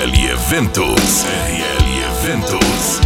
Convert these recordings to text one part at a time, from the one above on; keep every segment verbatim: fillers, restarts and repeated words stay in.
L Eventos. R L Eventos.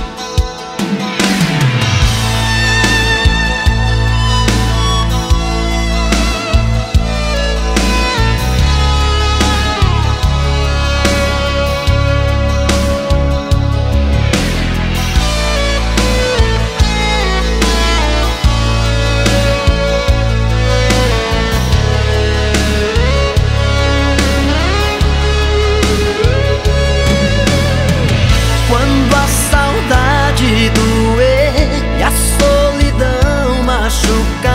Doer e a solidão machucar,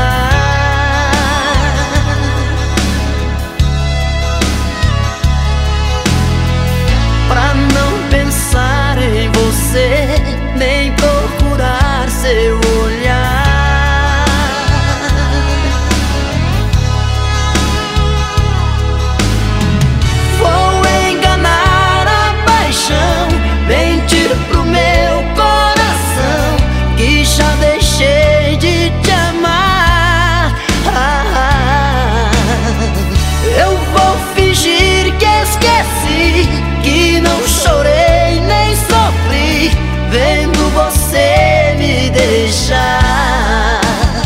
pra não pensar em você, nem procurar seu olhar. Vou enganar a paixão, mentir pro meu coração, que já deixei de te amar. Ah, eu vou fingir que esqueci, que não chorei nem sofri, vendo você me deixar.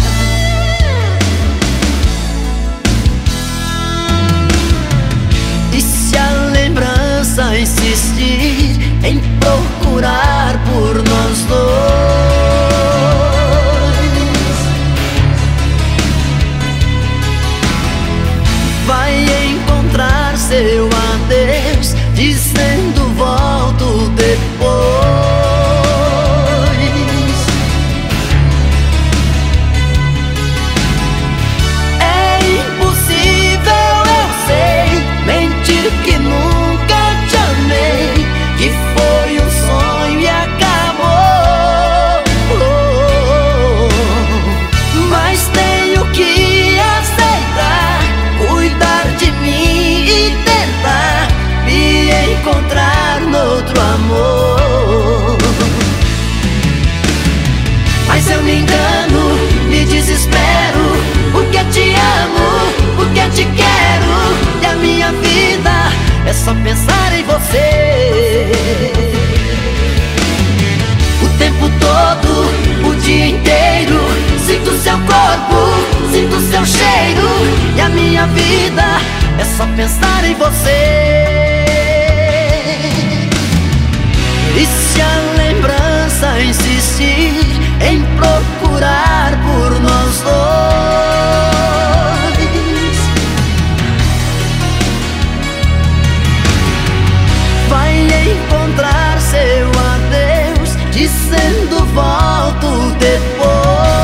E se a lembrança insistir em procurar por nós dois, seu adeus, dizendo volto depois. É impossível, eu sei, mentir que nunca te amei, que foi um sonho e acabou. Mas tenho que aceitar, cuidar de mim e tentar me encontrar noutro amor. Mas eu me engano, me desespero, porque te amo, porque te quero, e a minha vida é só pensar em você. O tempo todo, o dia inteiro, sinto seu corpo, sinto seu cheiro, e a minha vida é só pensar em você. E se a lembrança insistir em procurar por nós dois, vai encontrar seu adeus, dizendo volto depois.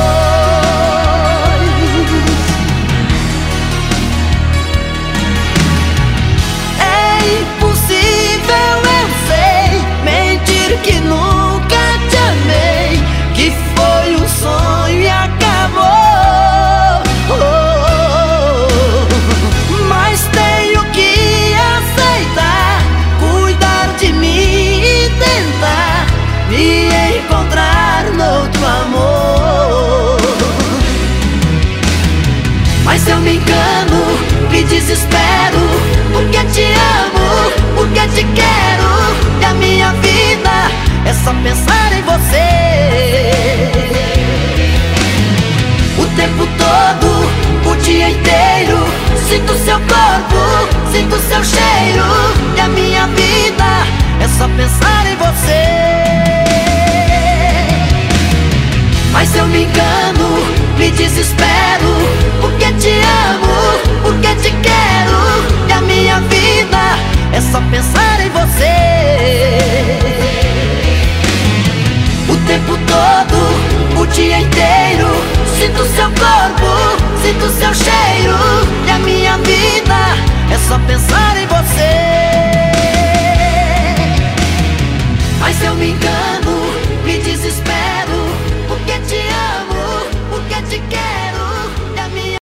Que nunca te amei, que foi um sonho e acabou. Oh, oh, oh. Mas tenho que aceitar, cuidar de mim e tentar me encontrar noutro amor. Mas eu me engano, me desespero, porque te amo, porque te quero, e a minha vida é só pensar em você. O tempo todo, o dia inteiro, sinto seu corpo, sinto seu cheiro, e a minha vida é só pensar em você. Mas eu me engano, me desespero, porque te amo, porque te quero, e a minha vida é só pensar em você. O tempo todo, o dia inteiro, sinto seu corpo, sinto seu cheiro, e a minha vida é só pensar em você.